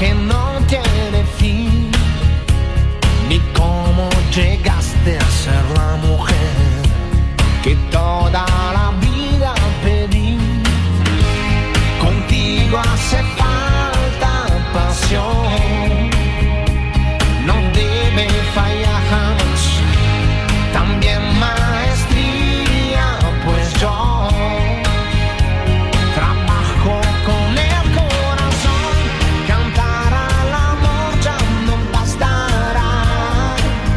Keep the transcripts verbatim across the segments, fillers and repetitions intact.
que no tiene fin, ni cómo llegaste a ser la mujer que toda la vida pedí. Contigo hace falta pasión, no debe fallar jamás, también maestría, pues yo trabajo con el corazón, cantar al amor ya no bastará,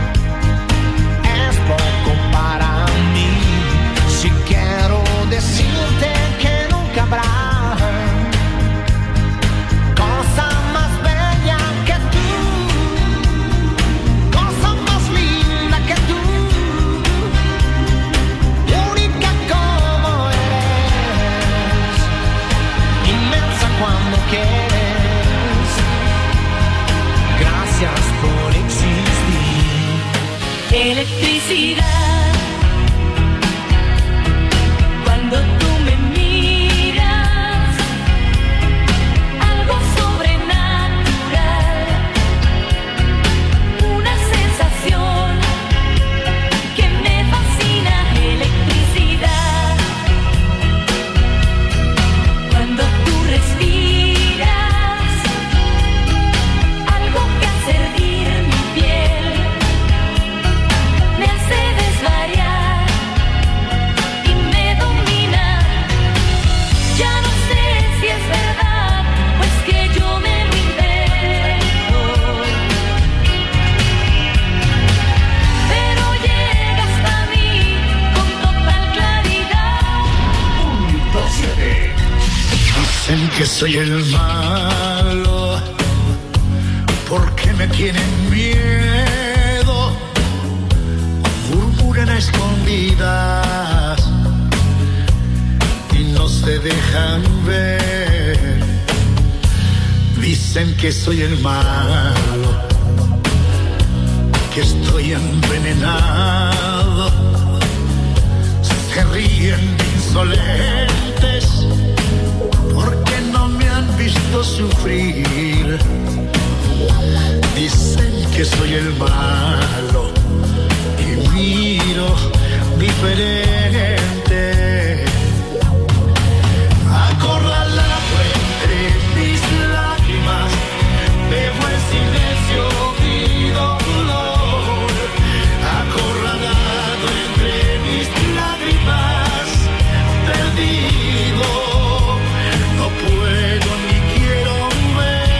es poco para mí, si quiero decirte que nunca habrá cosa más bella que tú, cosa más linda que tú, única como eres, inmensa cuando quieres, gracias por existir. Electricidad, cuando tú me miras, algo sobrenatural, una sensación que me fascina. Electricidad, cuando tú respiras, algo que hace hervir mi piel, me hace desvariar y me domina. Ya no sé si es verdad, pues que yo me lo invento, pero llega hasta mí con total claridad. Dicen que soy el malo, porque me tienen miedo, murmuran a escondidas y no se dejan ver. Dicen que soy el malo, que estoy envenenado, se ríen de insolentes porque no me han visto sufrir. Dicen que soy el malo y miro diferente. Acorralado entre mis lágrimas, dejo el silencio mi dolor. Acorralado entre mis lágrimas, perdido, no puedo ni quiero ver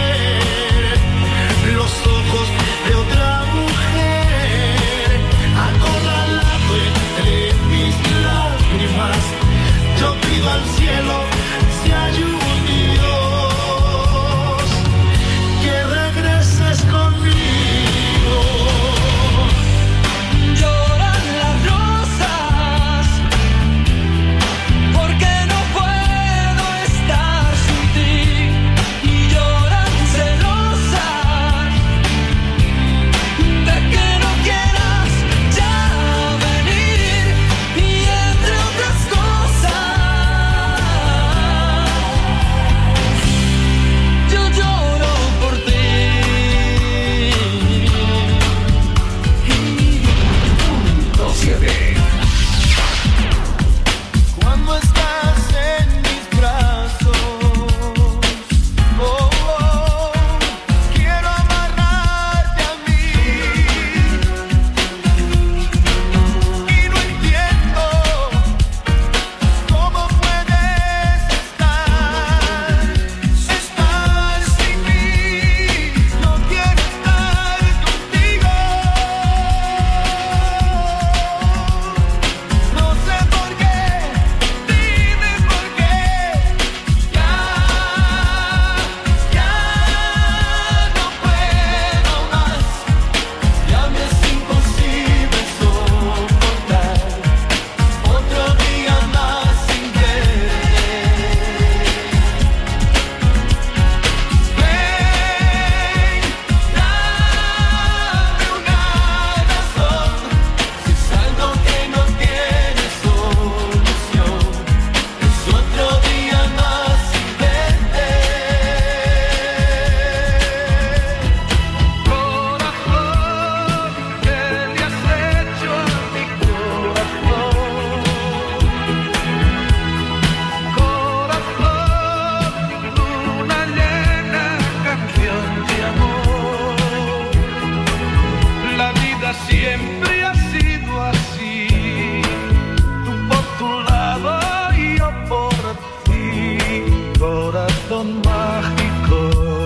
corazón mágico.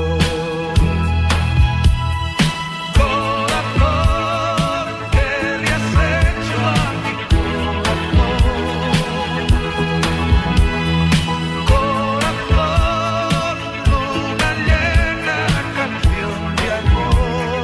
Corazón, ¿qué le has hecho a mi corazón? Corazón, luna llena, canción de amor.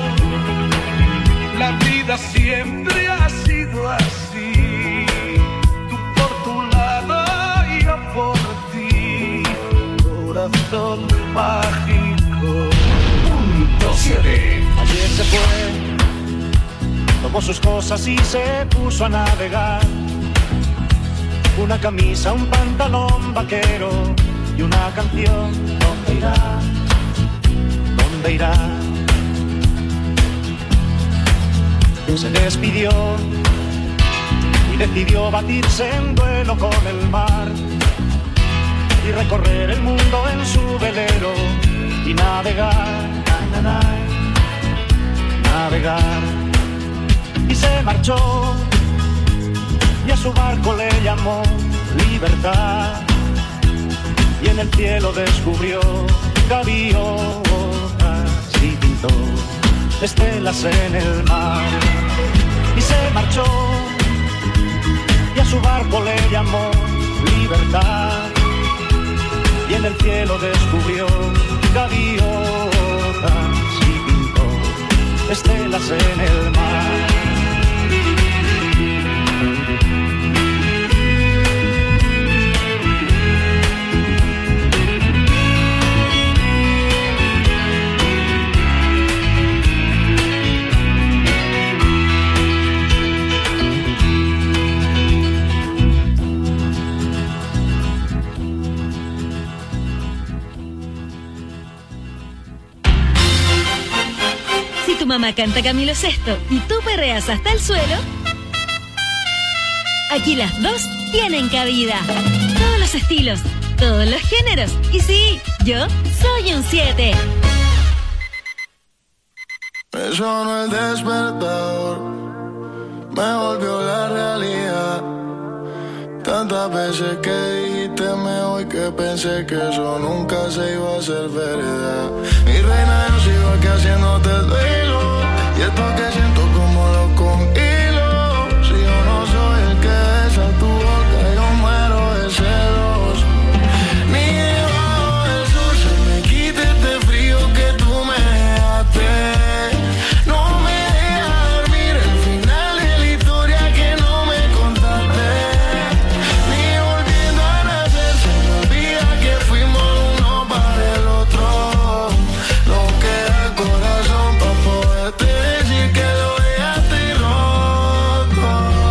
La vida siempre ha sido así, tú por tu lado y yo por ti. Corazón mágico. Punto siete. Ayer se fue, tomó sus cosas y se puso a navegar. Una camisa, un pantalón vaquero y una canción. ¿Dónde irá? ¿Dónde irá? Se despidió y decidió batirse en duelo con el mar y recorrer el mundo en su velero y navegar, na, na, na, navegar. Y se marchó y a su barco le llamó libertad, y en el cielo descubrió gaviotas y pintó estelas en el mar. Y se marchó y a su barco le llamó libertad, y en el cielo descubrió gaviotas y pintó estelas en el mar. Tu mamá canta Camilo Sesto y tú perreas hasta el suelo, aquí las dos tienen cabida. Todos los estilos, todos los géneros. Y sí, yo soy un siete. Me sonó el despertador, me volvió la realidad. Tantas veces que dijiste me voy que pensé que eso nunca se iba a hacer verdad. Mi reina, yo sigo aquí haciéndote el duelo, y esto que siento como lo congelo. Si yo no soy el que besa tu boca, yo muero de celos. Ni debajo del sur se me quita este frío que tú me dejaste. No me deja dormir el final de la historia que no me contaste. Ni volviendo a nacer se me olvida que fuimos uno para el otro. No queda corazón para poderte decir que lo dejaste roto.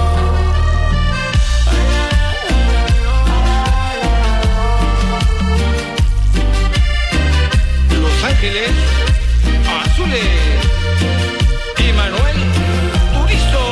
Los Ángeles Azules, Emanuel Turizo.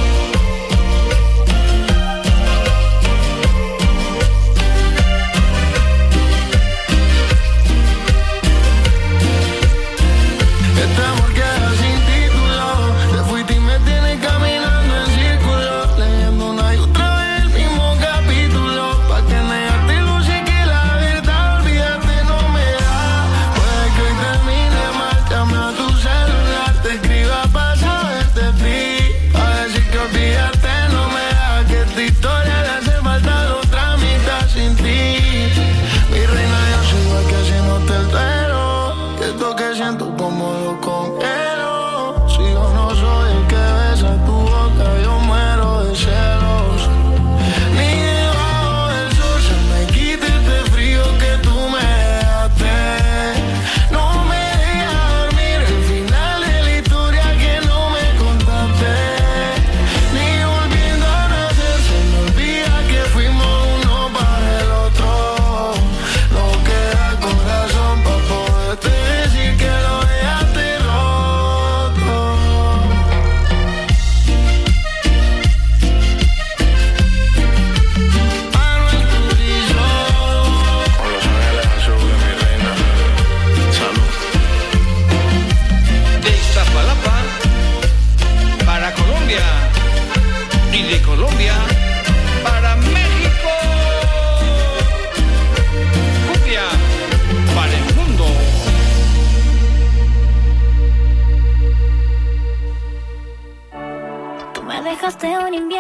Este amor queda sin título, te fuiste y me tienes caminando en círculo, leyendo una y otra vez el mismo capítulo. Pa' que negativo sé que la verdad olvidarte no me da. Puede que hoy termine mal, llame a tu celular, te escriba pa' saberte de ti, a decir que olvidarte no me da, que esta historia le hace falta la otra mitad sin ti. Mi reina, yo sigo aquí haciéndote el duelo, y esto que siento como lo congelo. Si yo no soy el que besa tu boca, yo muero de celos. Ni debajo del sur se me quita este frío que tú me dejaste. No me deja dormir el final de la historia que no me contaste. Ni volviendo a nacer se me olvida que fuimos uno para el otro. No queda corazón para poderte decir que lo dejaste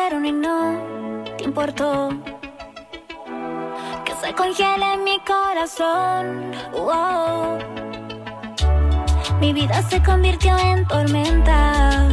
invierno y no te importó que se congele mi corazón. Wow. Mi vida se convirtió en tormenta.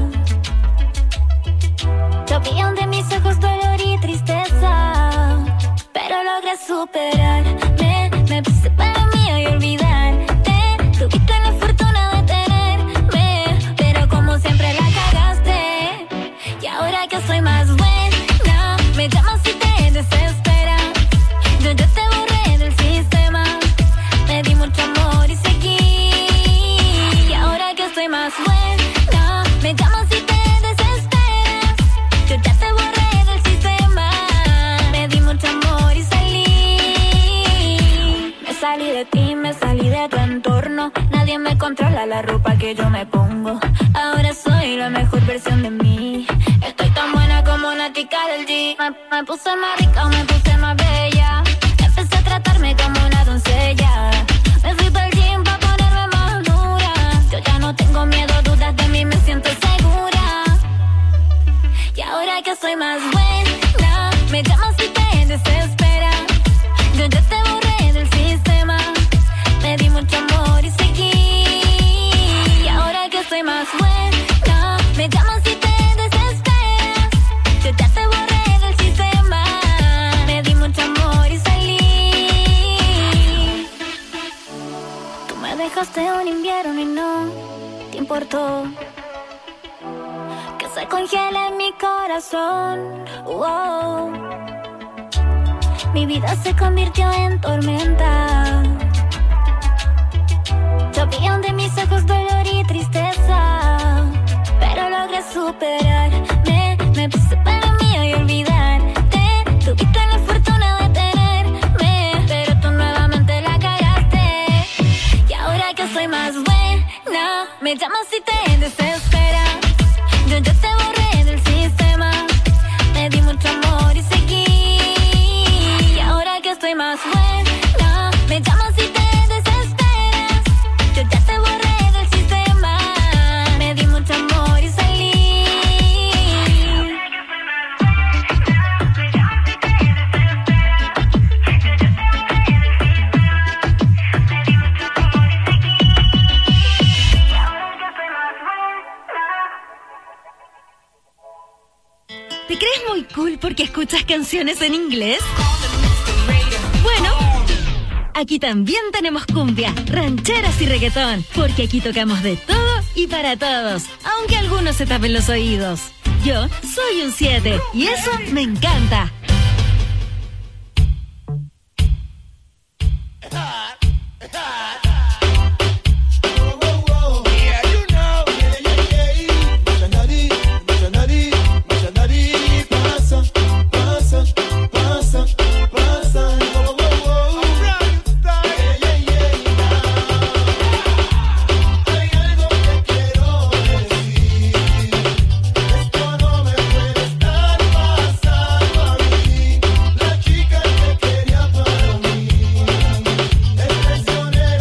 Llovían de mis ojos dolor y tristeza, pero logré superarme. Me puse para mí y olvidarte. Tuviste la fortuna de tenerme, pero como siempre la cagaste. Y ahora que soy más buena, me llamas y te desesperas. Yo ya te borré del sistema. Me di mucho amor y seguí. Y ahora que soy más buena, me llamas y te desesperas. Yo ya te borré del sistema. Me di mucho amor y salí. Me salí de ti, me salí de tu entorno. Nadie me controla la ropa que yo me pongo. Ahora soy la mejor versión de mí. Estoy tan buena como una tica del G. Me, me puse más rica o me puse más bella. Empecé a tratarme como una doncella. Me fui para el gym pa' ponerme más dura. Yo ya no tengo miedo, dudas de mí, me siento segura. Y ahora que soy más buena, me llamas y te desesperas. Yo ya te borré del sistema. Me di mucho amor y seguí. Y ahora que soy más buena, me llamas y te desesperas. Yo ya te borré del sistema. Me di mucho amor y salí. Tú me dejaste un invierno y no te importó que se congele mi corazón. Wow. Mi vida se convirtió en tormenta. Llovían de mis ojos dolor y tristeza, pero logré superarme. Me puse para mí y olvidarte. Tuviste la fortuna de tenerme, pero tú nuevamente la cagaste. Y ahora que soy más buena, me llamas y te desesperas. Yo ya te borré del sistema. Me di mucho amor y seguí. Y ahora que estoy más buena, me llamas y te desesperas. Yo ya te borré del sistema. Me di mucho amor y salí. ¿Te crees muy cool porque escuchas canciones en inglés? Bueno, aquí también tenemos cumbia, rancheras y reggaetón, porque aquí tocamos de todo y para todos, aunque algunos se tapen los oídos. Yo soy un siete y eso me encanta. Expresiones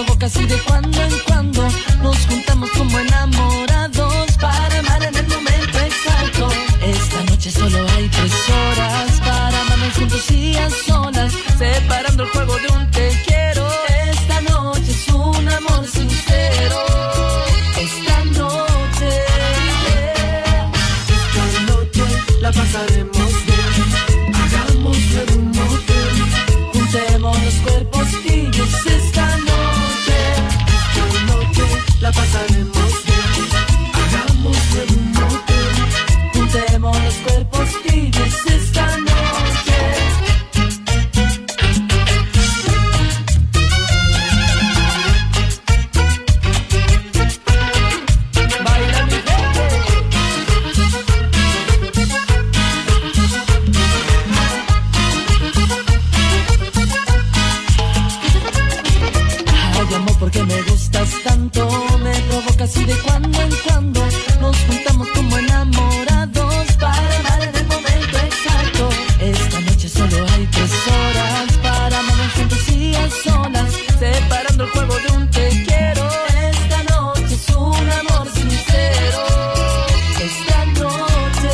provoca así de cuando en cuando. Nos juntamos como enamorados para amar en el momento exacto. Esta noche solo hay tres horas para amarnos juntos y a solas, separando el juego de un te quiero. Esta noche es un amor sincero. Esta noche, esta noche la pasaremos bien. Hagámoslo en un motel, juntemos los cuerpos tibios. Esta noche, esta noche la pasaremos bien. Hagámoslo en un motel, juntemos los cuerpos tibios. Esta noche. Porque me gustas tanto, me provoca así de cuando en cuando. Nos juntamos como enamorados para amar en el momento exacto. Esta noche solo hay tres horas para amarnos juntos y a solas, separando el juego de un te quiero. Esta noche es un amor sincero. Esta noche,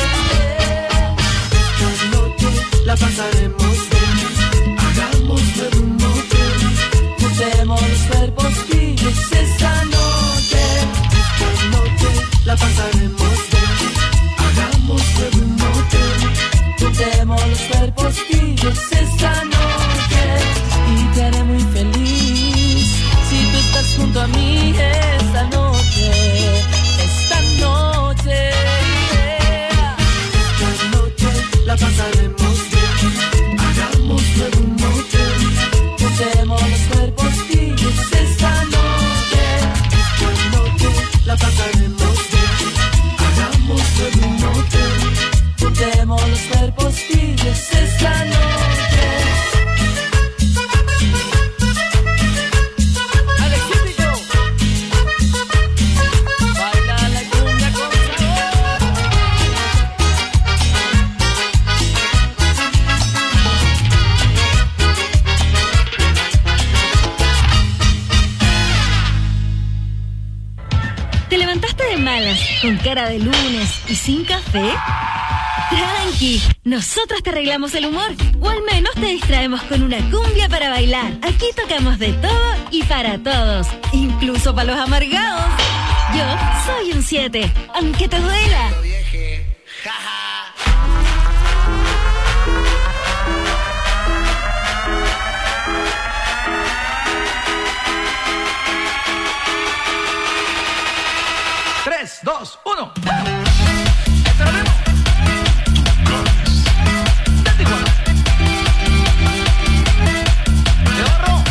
esta noche la pasaremos bien. Hagámoslo en un motel, juntemos los cuerpos tibios. Esta noche, esta noche la pasaremos bien. Hagámoslo en un motel, juntemos los cuerpos tibios. Esta noche, y te haré muy feliz si tú estás junto a mí. Esta noche, esta noche, esta noche la pasaremos bien. Hagámoslo en un motel, juntemos los cuerpos tibios. Esta noche, esta noche la pasaremos bien. Hagámoslo en un motel, juntemos los cuerpos tibios. Esta noche. Baila la cumbia con sabor. ¿Te levantaste de malas, con cara de lunes y sin café? Tranqui, nosotros te arreglamos el humor, o al menos te distraemos con una cumbia para bailar. Aquí tocamos de todo y para todos, incluso para los amargados. Yo soy un siete, aunque te duela. tres, dos, uno. Este lo vemos. De Tijuana. De Barro.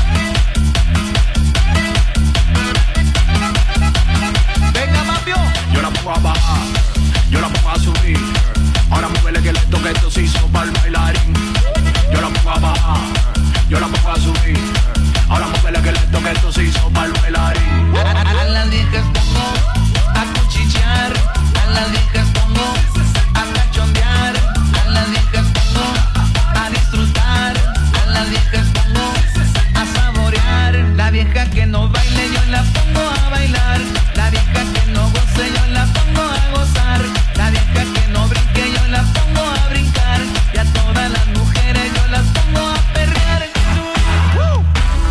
Venga, Mapio. Yo la pongo a bajar, yo la pongo a subir. Ahora muévele que lento que esto se hizo para el bailarín. Yo la pongo a bajar, yo la pongo a subir. Ahora muévele que lento que esto se hizo para el bailarín. A las viejas pongo a cuchichear, a las viejas pongo a cachondear, a las viejas pongo a disfrutar, a las viejas pongo a saborear. La vieja que no baile yo la pongo a bailar, la vieja que no goce yo la pongo a gozar, la vieja que no brinque yo la pongo a brincar, y a todas las mujeres yo las pongo a perrear. ¡Uh!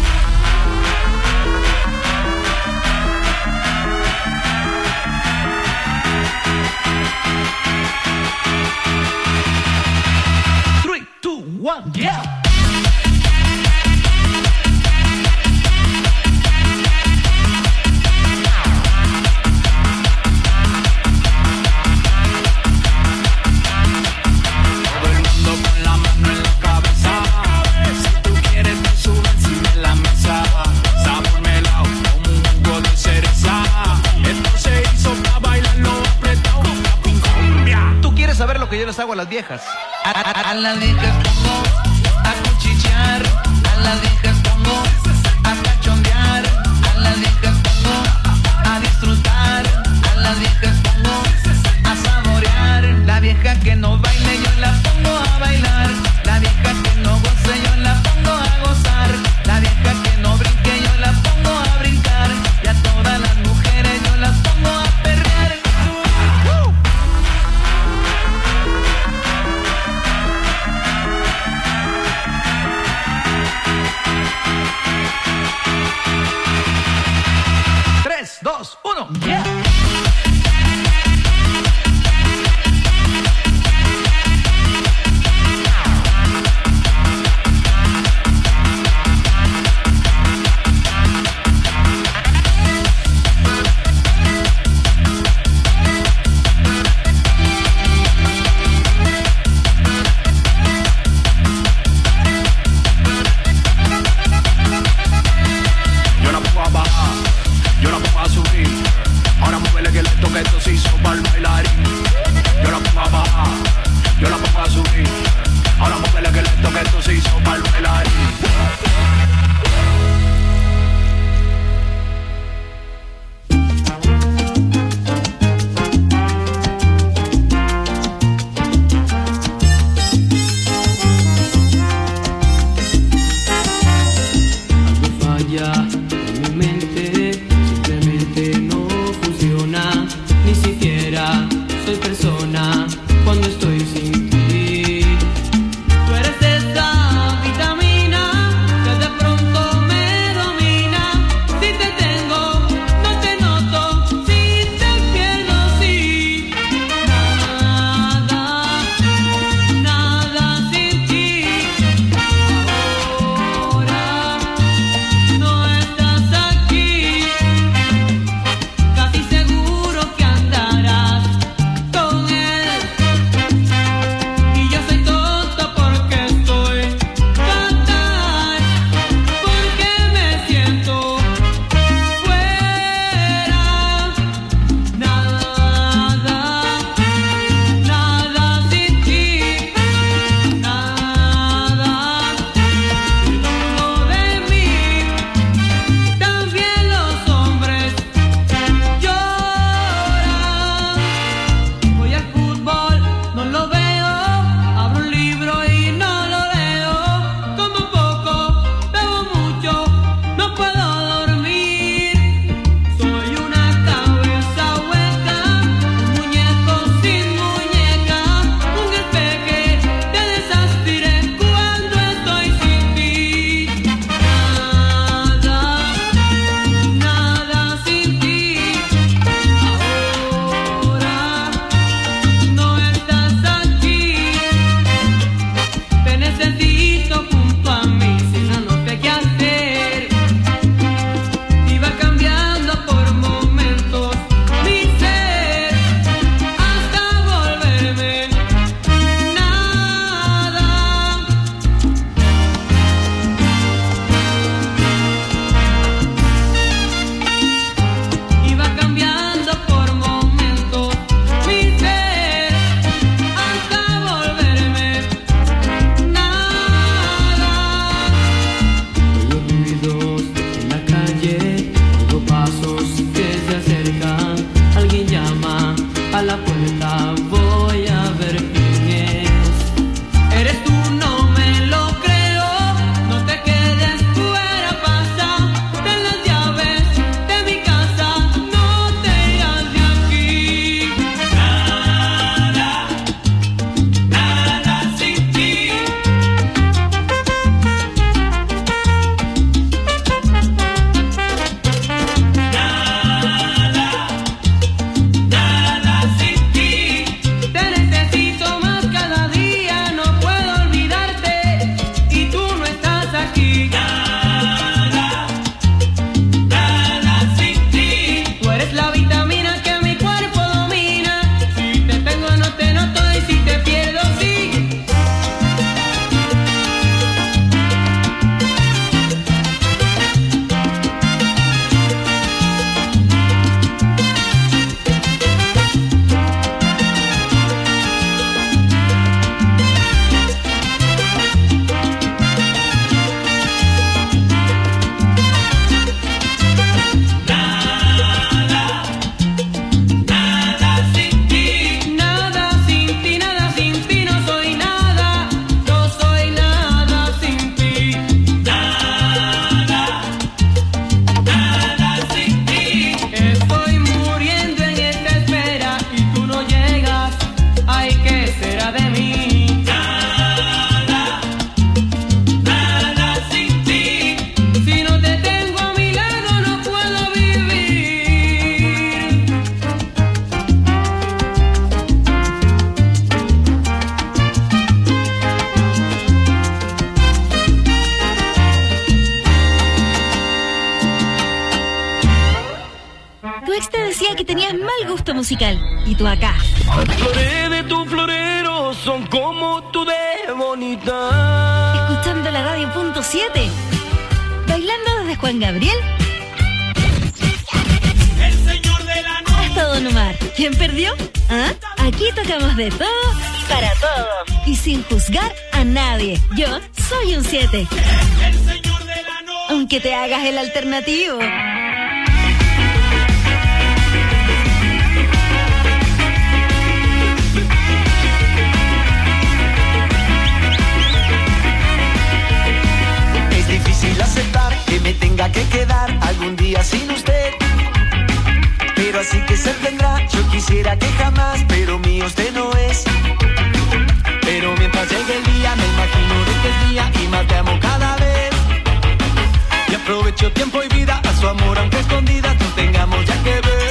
Three, two, one, yeah. Todo el mundo con la mano en la cabeza. Si tú quieres te subes encima de la mesa. Sabor melao como un jugo de cereza. Esto se hizo para bailarlo apretado. Cumbia. ¿Tú quieres saber lo que yo les hago a las viejas? A, a, a las viejas pongo a cuchichear, a las viejas pongo a cachondear, a las viejas pongo a disfrutar, a las viejas pongo a saborear. La vieja que no baile yo la pongo a bailar, la vieja que no goce yo la pongo a gozar, la vieja que no brinque yo la pongo one, yeah. Yo no puedo bajar, yo no puedo subir. Ahora ex te decía que tenías mal gusto musical. Y tú acá. Las flores de tu florero son como tú de bonita. Escuchando la radio punto siete. Bailando desde Juan Gabriel El señor de la noche. hasta Don Omar. ¿Quién perdió? ¿Ah? Aquí tocamos de todo para todos. Y sin juzgar a nadie. Yo soy un siete. El señor de la noche. Aunque te hagas el alternativo. Es difícil aceptar que me tenga que quedar algún día sin usted. Pero así que se tendrá, yo quisiera que jamás, pero mío usted no es. Pero mientras llegue el día, me imagino de que es día y más te amo cada vez. Y aprovecho tiempo y vida a su amor, aunque escondidas no tengamos ya que ver.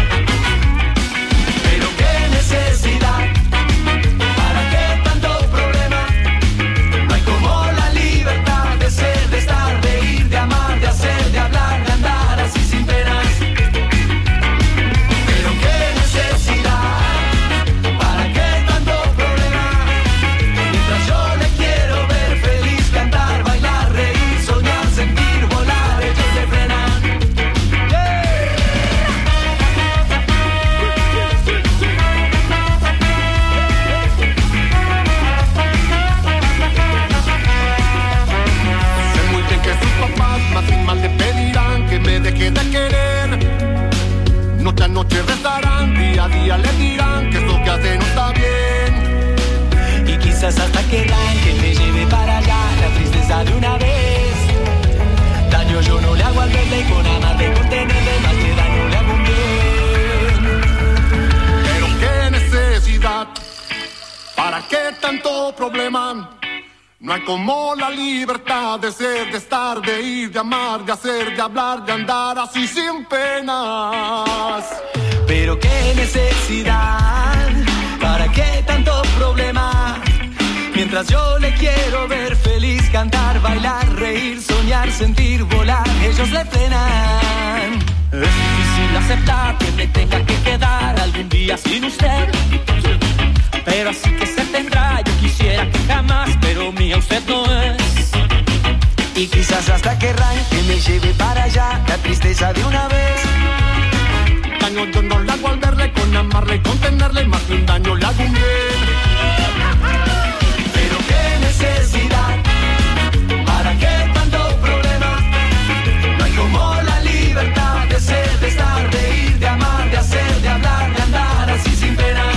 Pero qué necesidad, ¿para qué tanto problema? No hay como la libertad de ser, de estar, de ir, de amar, de hacer, de hablar, de andar así sin penas. Pero qué necesidad, ¿para qué tanto problema? Mientras yo le quiero ver feliz, cantar, bailar, reír, soñar, sentir, volar, ellos se frenan. Sé muy bien que sus papás más y mal le pedirán que me deje de querer. Noche a noche rezarán, día a día le dirán que eso que hace no está bien. Y quizás hasta querrán que me lleve para allá la tristeza de una vez. Daño yo no le hago al verle, con amarle, con tenerle, más que daño le hago un bien. Pero qué necesidad, ¿para qué tanto problema? No hay como la libertad de ser, de estar, de ir, de amar, de hacer, de hablar, de andar así sin penas. Pero qué necesidad, ¿para qué tanto problema? Mientras yo le quiero ver feliz, cantar, bailar, reír, soñar, sentir, volar, ellos le frenan. Es difícil aceptar que me tenga que quedar algún día sin usted. Pero así que se tendrá, yo quisiera que jamás, pero mía usted no es. Y quizás hasta querrán que me lleve para allá la tristeza de una vez. Daño yo no le hago al verle, con amarle y con tenerle, más que un daño le hago un bien. Pero qué necesidad, ¿para qué tanto problema? No hay como la libertad de ser, de estar, de ir, de amar, de hacer, de hablar, de andar así sin penas.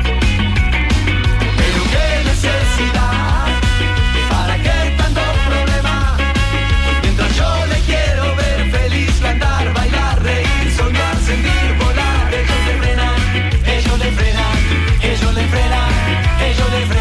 Pero qué necesidad, ¿para qué tanto problema? Mientras yo le quiero ver feliz, cantar, bailar, reír, soñar, sentir, volar, ellos le frenan, ellos le frenan, ellos le frenan, ellos le frenan.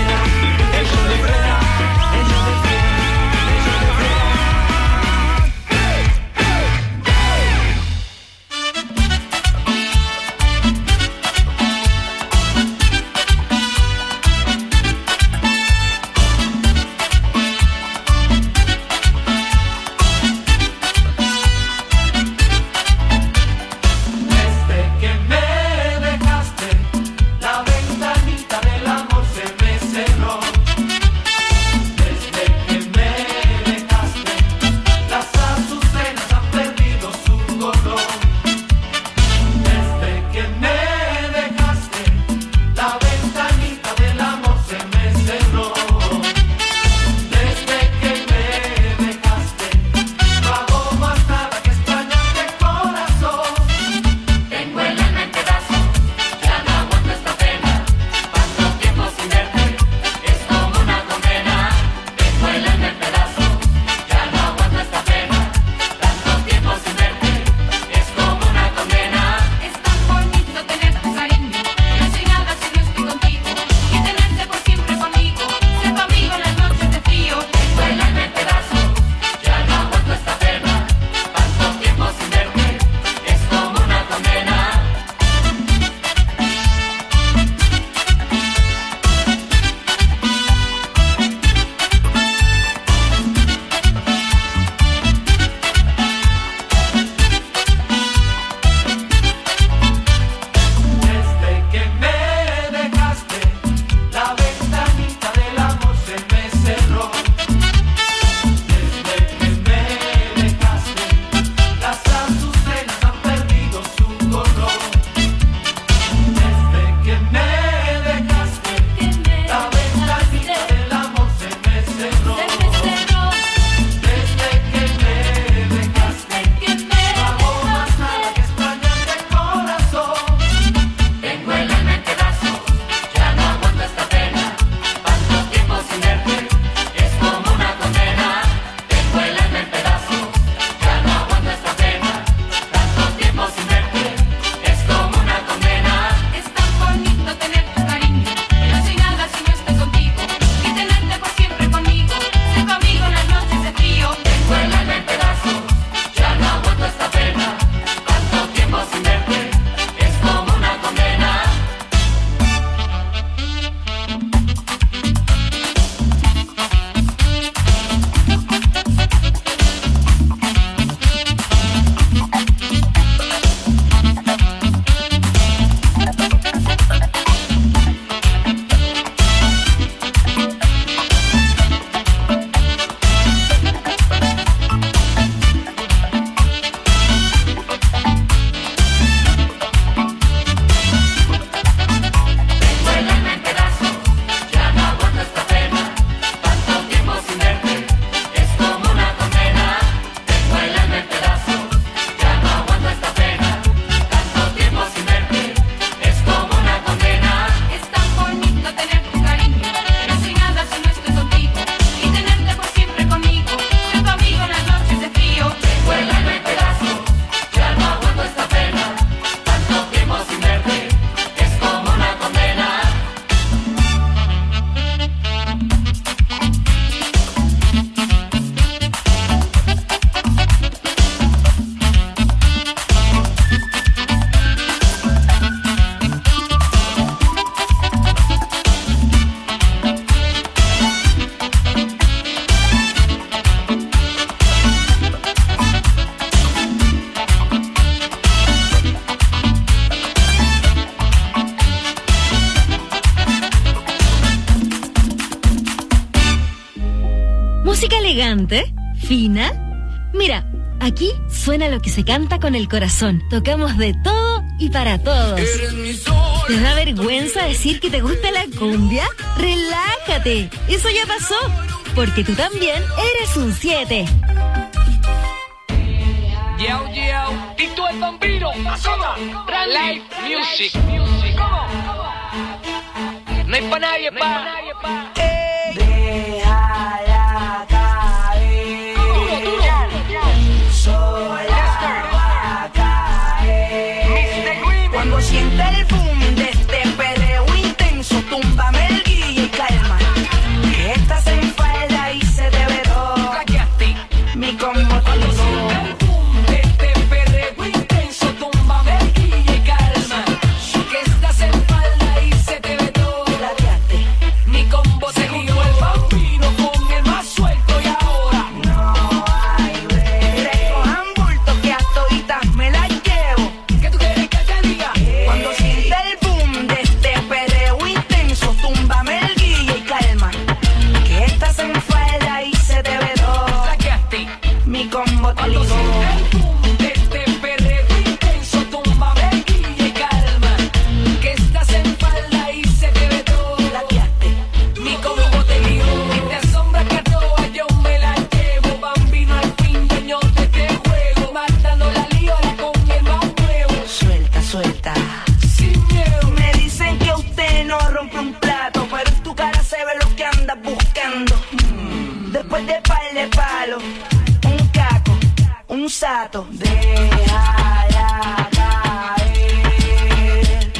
elegante, fina. Mira, aquí suena lo que se canta con el corazón. Tocamos de todo y para todos. ¿Te da vergüenza decir que te gusta la cumbia? ¡Relájate! Eso ya pasó, porque tú también eres un siete. Yo, yo, Tito el Bambino, Zona, Live Music. ¿Cómo? No hay pa' nadie, pa'. Déjala caer. Duro, duro. Sola va a caer. mister Green. Cuando sienta el boom de este perreo intenso, túmbame el guille y calma. Que estás en falda y se te ve todo. Plaqueaste. Mi combo Cuando sienta el boom de este perreo intenso, túmbame el guille y calma. Que estás en falda y se te ve todo. plateaste. Mi combo se junto el Bambino con el más suelto y ahora No hay break. Recojan bulto que a toditas me las llevo. ¿qué tú quieres que te diga? Cuando sienta el boom de este perreo intenso, túmbame el guille y calma. Que estás en falda y se te ve todo. Plaqueaste. Mi combo te Cuando ligó. sienta el boom de este perreo intenso, túmbame el guille y calma. Que estás en falda y se te ve todo. Plateaste. Mi combo te ligó. Y te asombra que a todas yo me la llevo. Bambino al fin dueño de este juego. Matando la liola con el más nuevo. Suelta, suelta. Sin miedo. Me dicen que usted no rompe un plato, pero en tu cara se ve lo que andas buscando. Mm. Después de par de palos, un caco, un sato. Déjala caer.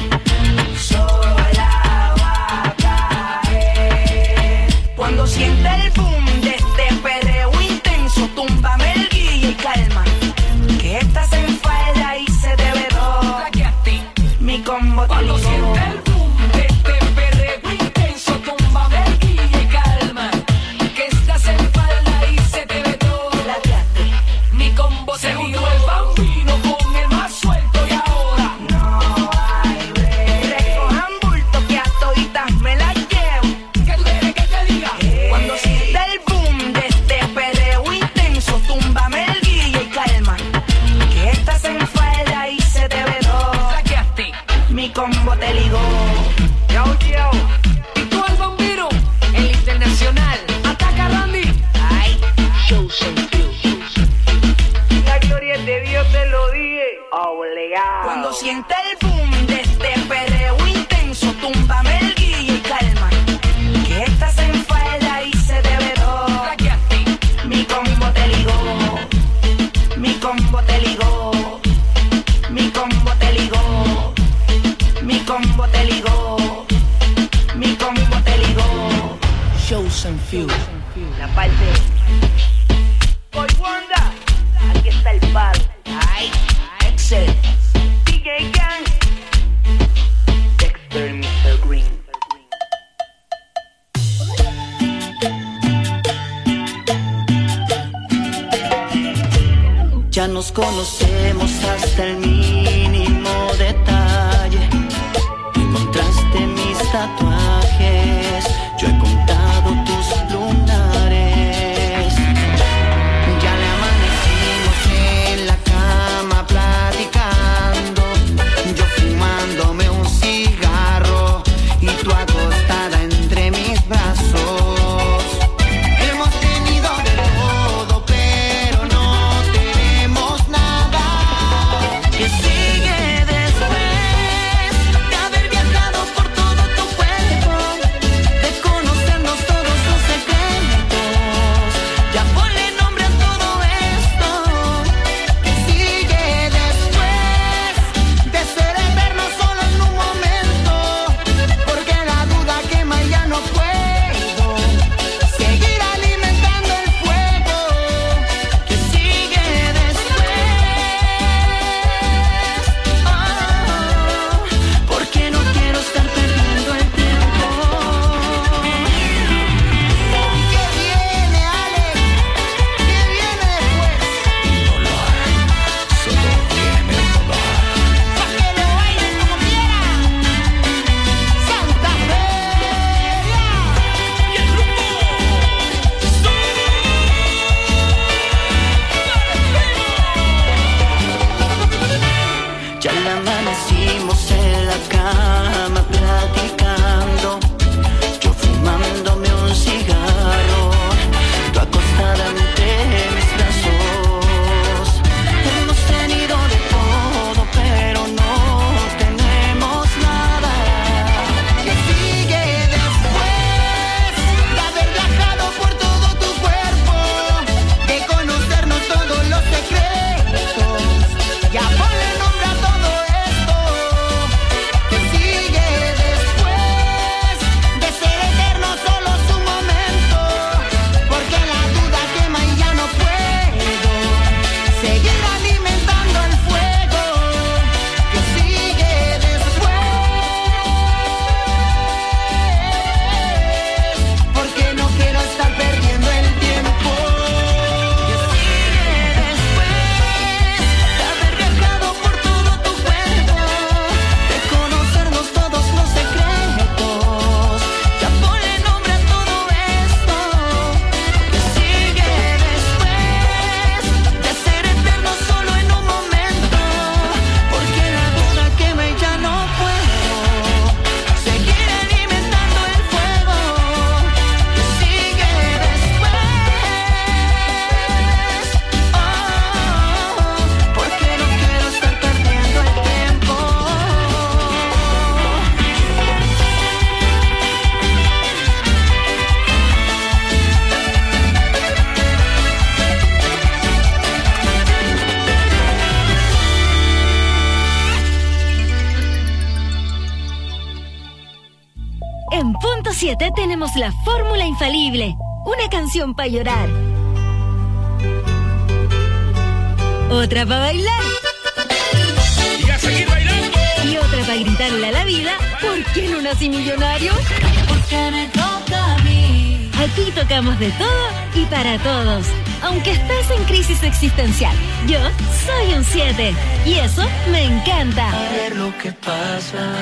Sola va a caer. Cuando sienta el boom de este perreo intenso, túmbame el guille y calma. Que estás en falda y se te ve todo. Plaqueaste. Mi combo te Cuando ligó. sienta el boom de este perreo intenso, túmbame el guille y calma. Que estás en falda y se te ve todo. Plateaste. Mi combo se junto el Bambino con el más suelto y ahora No hay break. Recojan bulto que a toditas me las llevo. ¿qué tú quieres que te diga? Cuando sienta el boom de este perreo intenso, túmbame el guille y calma. Que estás en falda y se te ve todo. Plaqueaste. Mi combo te ligó. Yo, yo. Y tú el Bambino, el internacional. Ataca Randy. Ay, Show some feel. la gloria de Dios te lo dije. Obligado. Cuando sienta el boom de este perreo intenso, túmbame el guille y calma. Que estás en falda y se te ve todo. Plaqueaste. Mi combo te ligó. Mi combo te ligó. Mi combo te ligó. Mi combo te ligó. Mi combo te ligó. Show some feel. La parte. Boy Wanda. Aquí está el palo. Ay, Excel. D J Gang. Dexter mister Green. Ya nos conocemos hasta el mínimo detalle. Encontraste mis tatuajes, yo he contado tus lunares. Ya le amanecimos en la cama platicando, yo fumándome un cigarro y tú acostada entre mis brazos. Hemos tenido de todo, pero no tenemos nada. ¿Qué sigue después de haber viajado por todo tu cuerpo? cama platicando, yo fumándome un cigarro, tú acostada ante mis brazos. Hemos tenido de todo, pero no tenemos nada. ¿Qué sigue después de haber viajado por todo tu cuerpo, de conocernos todos los secretos? Ya ponle nombre a todo esto. ¿Qué sigue después de ser eterno solo su momento? Porque la duda quema y ya no puedo seguir alimentando el fuego. ¿Qué sigue después? Porque no quiero estar perdiendo el tiempo. ¿Qué sigue después de haber viajado por todo tu cuerpo, de conocernos todos los secretos? Ya ponle nombre a todo esto. ¿Qué sigue después de ser eterno solo en un momento? Porque la duda quema y ya no puedo seguir alimentando el fuego. ¿Qué sigue después? Oh, porque no quiero estar perdiendo el tiempo. En punto siete tenemos la fórmula infalible. Una canción para llorar. Otra para bailar. Y a seguir bailando. Y otra para gritarle a la vida, ¿por qué no nací millonario? Porque me toca a mí. Aquí tocamos de todo y para todos. Aunque estés en crisis existencial, yo soy un siete. Y eso me encanta. A ver lo que pasa.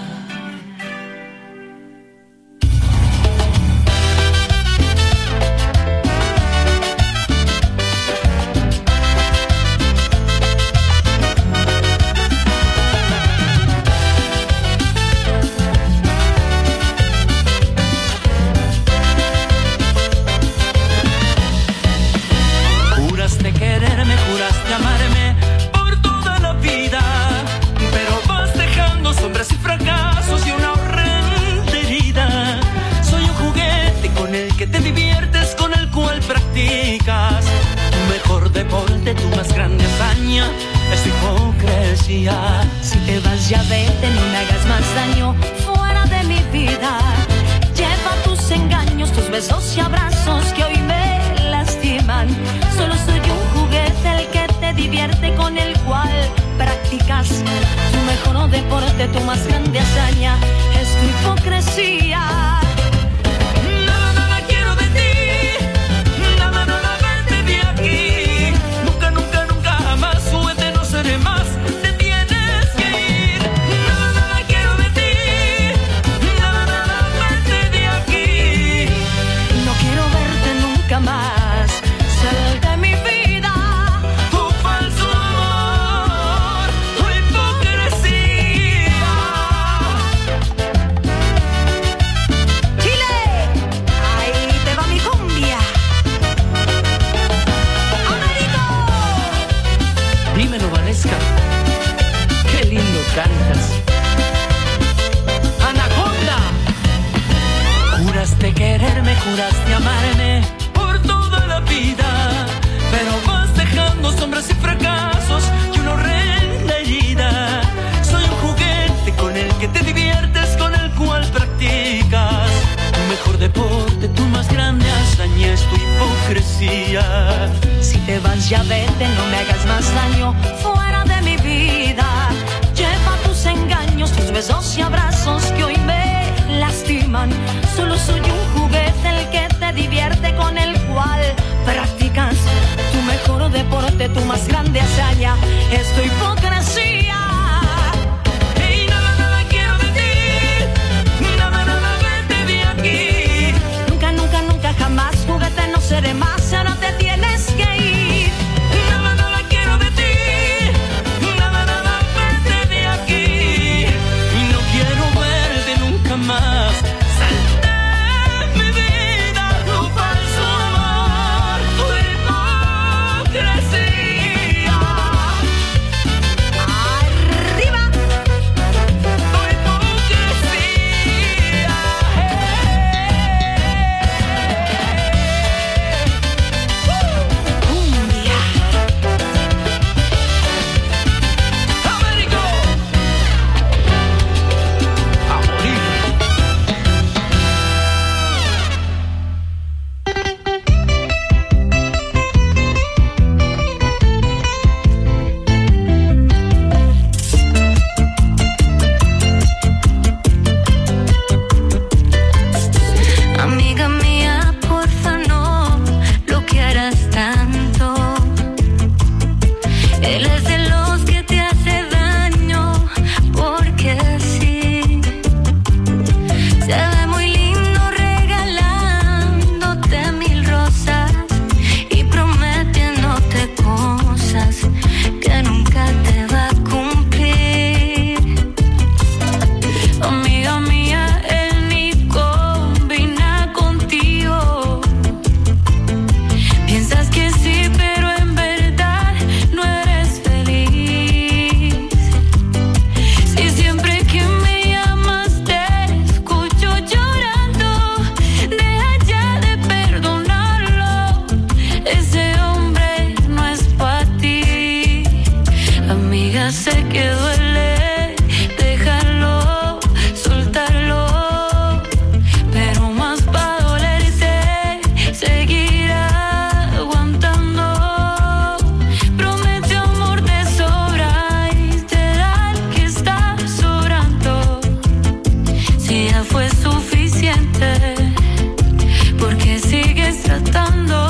Juraste quererme, juraste amarme por toda la vida, pero vas dejando sombras y fracasos y una horrenda herida. Soy un juguete con el que te diviertes, con el cual practicas tu mejor deporte, tu más grande hazaña es tu hipocresía. Si te vas ya vete, no me hagas más daño fuera de mi vida. Lleva tus engaños, tus besos y abrazos que hoy me lastiman. Solo soy un juguete el que te divierte, con el cual practicas tu mejor deporte, tu más grande hazaña es tu hipocresía. Nada, nada quiero de ti, nada, nada vete de aquí. Nunca, nunca, nunca jamás, juguete no seré más, te tienes que ir. Nada, nada quiero de ti, nada, nada vete de aquí. No quiero verte nunca más, sal de mi vida. Tu falso amor, tu hipocresía. Chile, ahí te va mi cumbia. Américo. Dímelo, Valesca, qué lindo cantas. Anaconda. Juraste quererme, juraste amarme por toda la vida, pero vas dejando sombras y fracasos y una horrenda herida. Soy un juguete con el que te diviertes, con el cual practicas tu mejor deporte, tu más grande hazaña es tu hipocresía. Si te vas ya vete, no me hagas más daño fuera de mi vida. Lleva tus engaños, tus besos y abrazos que hoy me lastiman. Solo soy un juguete el que te divierte, con el cual practicas tu mejor deporte, tu más grande hazaña es tu hipocresía. Hey, nada, nada quiero de ti, nada, nada vete de aquí. Nunca, nunca, nunca jamás, juguete no seré más, ahora te tienes que ir. Nada, nada quiero de ti, nada, nada vete de aquí. Y no ya sé que duele dejarlo, soltarlo, pero más pa' dolerte seguirá aguantando. Promete amor de sobra y te da el que está sobrando. Si ya fue suficiente, porque sigues tratando.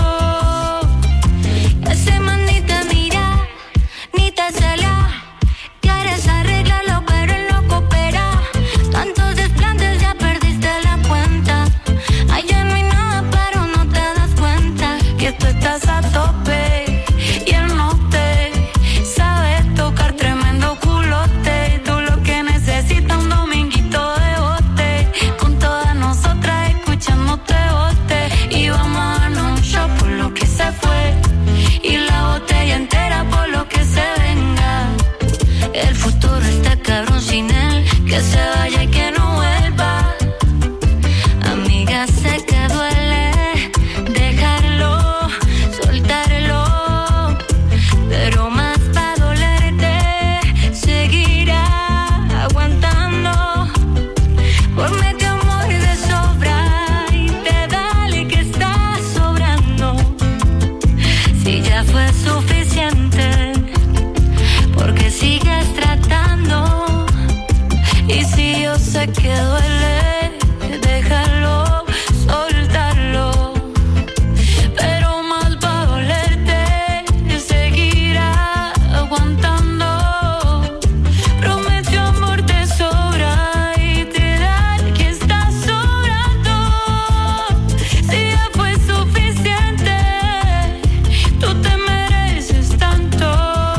Ese man ni te mira, ni te cela. Quieres arreglarlo, pero él no coopera. Tantos desplantes, ya perdiste la cuenta. Allá no hay nada, pero no te das cuenta que tú estás a tope y él no te sabe tocar tremendo culote. Tú lo que necesitas un dominguito de bote, con todas nosotras escuchándote bote. Y vamos a darnos un shot por lo que se fue y la botella entera por lo que se venga. El futuro está cabrón sin él, que se vaya y que no vuelva. Amiga, sé que duele dejarlo, soltarlo, pero más pa' dolerte seguirá aguantando. Por medio amor de sobra y te dale que está sobrando. Si ya fue suficiente, porque sigues tratando. Y si yo sé que duele dejarlo, soltarlo, pero más pa' dolerte seguirá aguantando. Prometió amor de sobra y te da el que está sobrando. Si ya fue suficiente, tú te mereces tanto.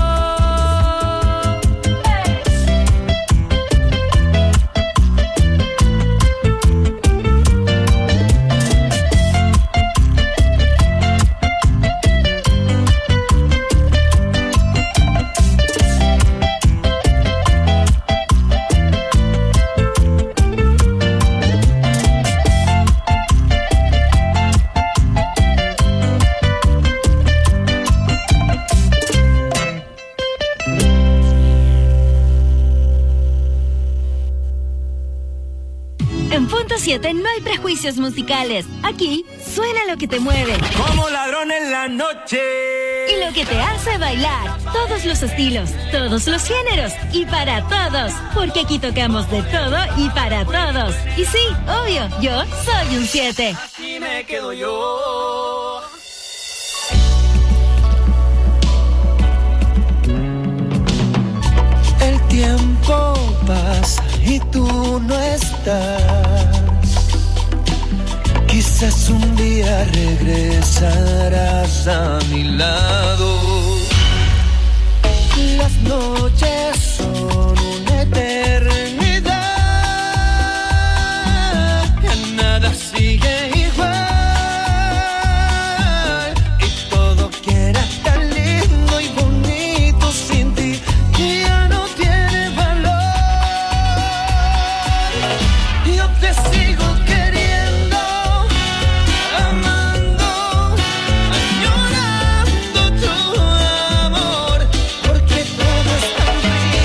En Punto siete no hay prejuicios musicales. Aquí suena lo que te mueve Como ladrón en la noche. y lo que te hace bailar. Todos los estilos, todos los géneros y para todos. Porque aquí tocamos de todo y para todos. Y sí, obvio, yo soy un siete. Así me quedo yo. El tiempo pasa y tú no estás. Quizás un día regresarás a mi lado. Las noches son una eternidad. Ya nada sigue igual. Y todo que era tan lindo y bonito sin ti, que ya no tiene valor. Yo te sigo queriendo, amando, añorando tu amor, porque todo es tan frío.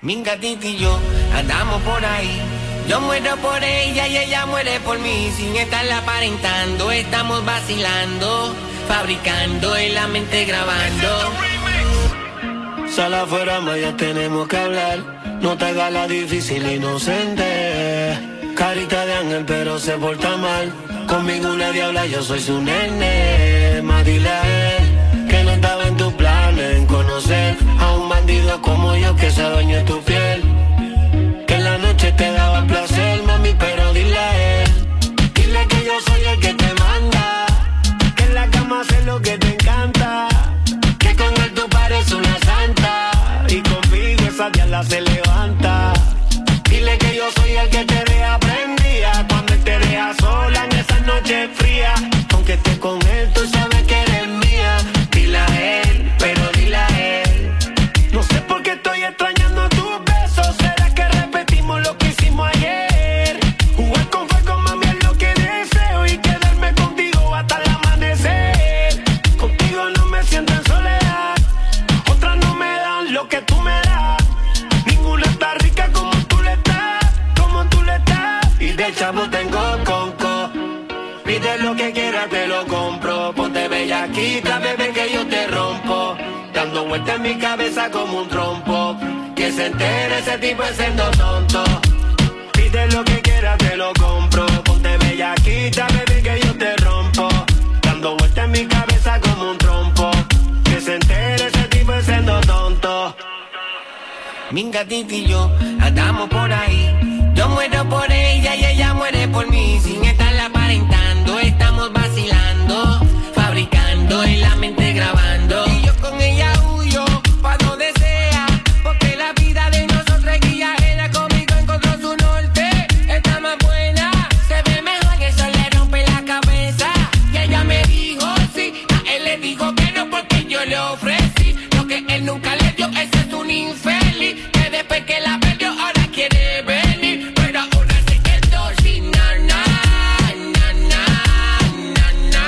Mi gatita y yo andamos por ahí. Yo muero por ella y ella muere por mí. Sin estarla aparentando, estamos vacilando, fabricando en la mente grabando. Sal afuera, más ya tenemos que hablar. No te hagas la difícil inocente. Carita de ángel pero se porta mal. Conmigo una diabla, yo soy su nene. Más dile a él que no estaba en tus planes en conocer a un bandido como yo que se adueña tu piel. Que en la noche te daba placer, mami, pero dile a él. Dile que yo soy el que te manda, que en la cama hace lo que te encanta, que con él tú pareces una santa y conmigo esa diabla se levanta. Dile que yo soy el que te deja prendida cuando él te deja sola en esas noches frías. Aunque estés con él, tú sabes que eres mía. Dile a él, pero dile a él. No sé por qué estoy extrañando tus besos. ¿Será que repetimos lo que hicimos ayer? Jugar con fuego, mami, es lo que deseo. Y quedarme contigo hasta el amanecer. Contigo no me siento en soledad. Otras no me dan lo que tú me das. Ninguna está rica como tú le estás, como tú le estás. Y de chavo tengo conco. Pide lo que quieras, te lo compro. Ponte bellaquita, bebé, que yo te rompo. Dando vueltas en mi cabeza como un trompo. Que se entere ese tipo es siendo tonto. Pide lo que quieras, te lo compro. Ponte bellaquita, bebé, que yo te rompo. Dando vueltas en mi cabeza como un trompo. Que se entere ese tipo es siendo tonto. Mi gatita y yo andamos por ahí. Yo muero por ella y ella muere por mí. Sin estarla aparentando, estamos vacilando, fabricando en la mente grabando. Y yo con ella huyo pa' donde sea, porque la vida de nosotros es guía. Ella conmigo encontró su norte. Está más buena, se ve mejor, que eso le rompe la cabeza. Y ella me dijo sí, a él le dijo que no, porque yo le ofrecí lo que él nunca le dio. Ese es un infeliz que después que la perdió ahora quiere venir, pero ahora se quedó sin nada. Na, na, na, na.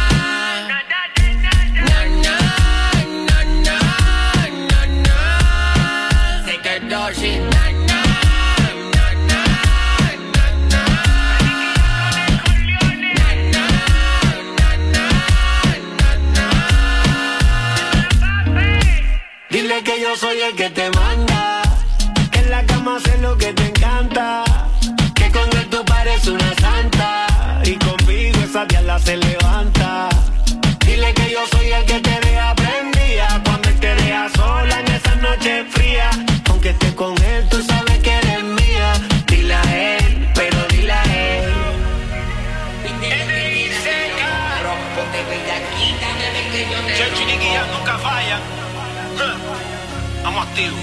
Na, na, na, na, na, na. Se quedó sin na, na, na, na, na, na. Na, na, na, na, na, na. Dile que yo soy el que te manda, que en la cama hace lo que te encanta, que con él tú pareces una santa y conmigo esa diabla se levanta. Dile que yo soy el que te deja prendida cuando él te deja sola en esas noches frías. Aunque estés con él, tú sabes que eres mía. Dile a él, pero dile a él. Chechi y Nicky Jam nunca fallan. Vamos activos.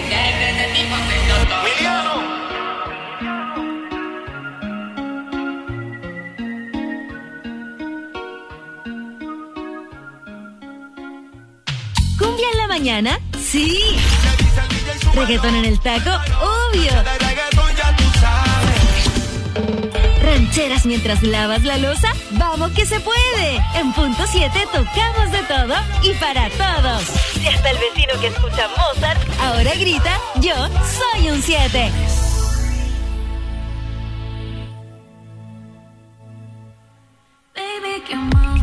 Miliano. ¿Cumbia en la mañana? ¡Sí! ¿Reggaetón en el taco? ¡Obvio! ¿Rancheras mientras lavas la loza? ¡Vamos que se puede! En Punto siete tocamos de todo y para todos. Y hasta el vecino que escucha Mozart ahora grita, yo soy un siete. Baby, qué mal.